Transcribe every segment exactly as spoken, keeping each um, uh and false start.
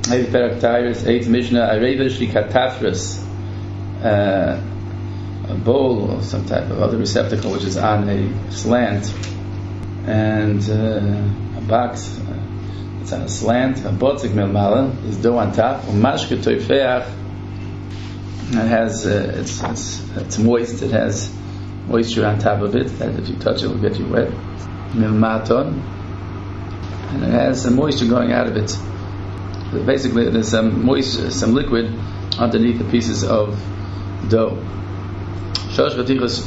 eight Perak Tires, eight Mishnah, Arevish Katafris, uh, a bowl or some type of other receptacle which is on a slant, and uh, a box uh, it's on a slant, a botzik milmala, is dough on top, umashke toifeach, it has, uh, it's, it's, it's moist, it has moisture on top of it, that if you touch it will get you wet, milmaton, and it has some moisture going out of it. Basically there's some moisture, some liquid underneath the pieces of dough. Shosh v'tichos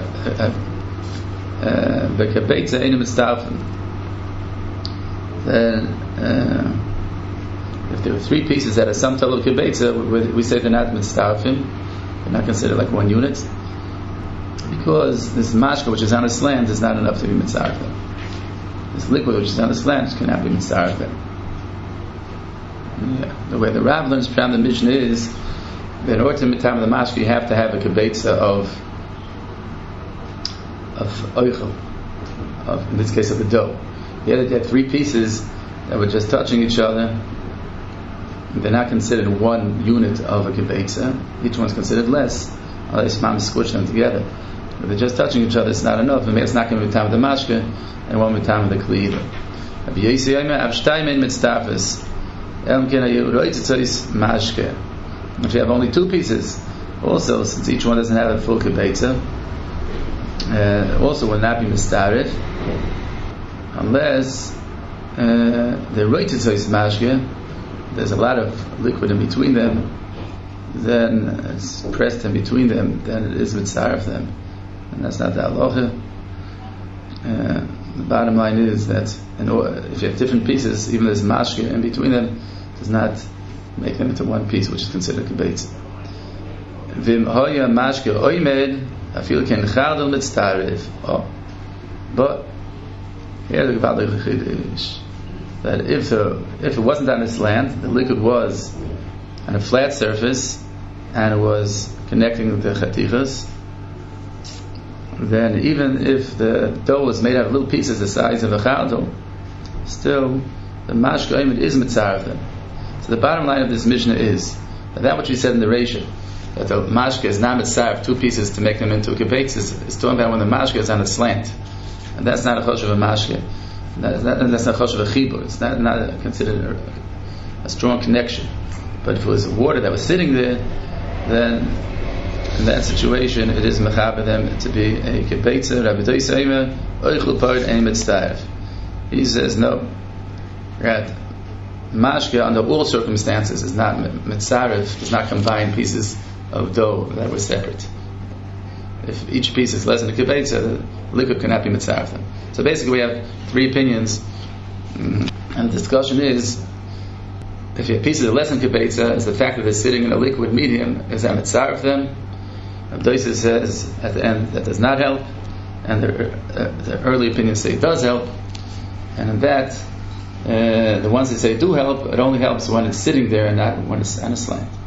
v'kabeitza einu mitztarfim. Then uh, if there were three pieces that are some total kabeitza, we say they're not mitztarfim, they're not considered like one unit, because this mashka which is on a slant is not enough to be mitztarfim. This liquid which is on a slant cannot be mitztarfim. Yeah. The way the Rav learns from the Mishnah is that in order to mitam the mashka, you have to have a kabeitza of of oichel, of in this case of the dough. You had to have three pieces that were just touching each other. They're not considered one unit of a kabeitza. Each one's considered less, unless mom squish them together. If they're just touching each other, it's not enough. It's not going to be mitam the mashka, and one mitam the kli either. If you have only two pieces, also since each one doesn't have a full kibbetza, uh, also will not be mistarif unless uh, the roitzitzos mashke, there's a lot of liquid in between them, then it's pressed in between them, then it is mistarif them, and that's not the halacha. Uh, the bottom line is that in order, if you have different pieces, even there's mashke in between them, does not make them into one piece, which is considered kibbetz. Vim hoya mashke oimed afil ken chadol mitztarif. Oh, but here the Gemara chidish that if the, if it wasn't on this land, the liquid was on a flat surface and it was connecting the chatichas, then even if the dough was made out of little pieces the size of a chadol, still the mashke oimed is mitzarif. So the bottom line of this Mishnah is that, that which we said in the Reisha, that the mashke is not mitzaref, two pieces to make them into a kibbetz, is, is talking about when the mashke is on a slant, and that's not a choshev of a mashke, that, that, that's not a choshev of a chibur. It's not, not considered a, a strong connection. But if it was water that was sitting there, then in that situation it is mechaber them to be a kibbetz. Rabbi Toiseimer oichel part ein mitzaref. He says no, right? Mashke under all circumstances is not mitzaref, does not combine pieces of dough that were separate. If each piece is less than a kibbetza, the liquid cannot be mitzaref them. So basically we have three opinions, and the discussion is, if you have pieces of less than kibbetza, is the fact that they're sitting in a liquid medium, is that mitzaref them? Abdoisa says at the end that does not help, and the, uh, the early opinions say it does help, and in that, Uh, the ones that say do help, it only helps when it's sitting there and not when it's on a slant.